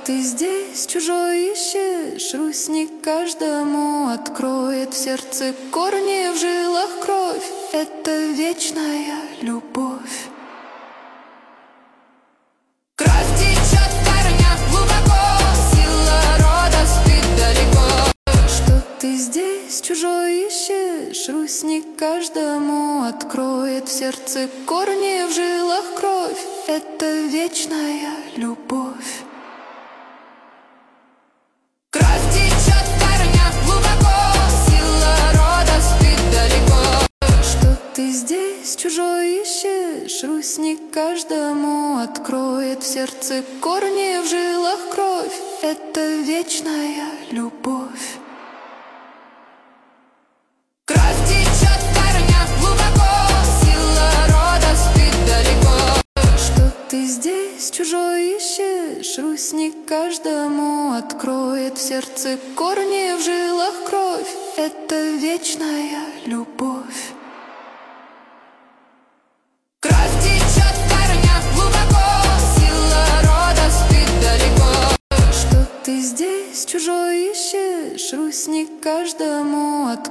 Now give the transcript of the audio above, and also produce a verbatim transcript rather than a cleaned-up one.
ты здесь чужой ищешь, Русь не каждому откроет. В сердце корни, в жилах кровь, это вечная любовь. Кровь течет в корнях глубоко, сила рода спит далеко. Что ты здесь чужой ищешь, Русь не каждому откроет. В сердце корни, в жилах кровь, это вечная любовь. Кровь течет в корнях глубоко, сила рода спит далеко. Что ты здесь чужой ищешь, Русь не каждому откроет. В сердце корни, в жилах кровь, это вечная любовь. Кровь течет в корнях глубоко, сила рода спит далеко. Что ты здесь чужой ищешь, Русь не каждому откроет. В сердце корни, в жилах кровь, это вечная любовь. Кровь течет в корнях глубоко, сила рода спит далеко. Что ты здесь чужой ищешь, Русь не каждому откроет.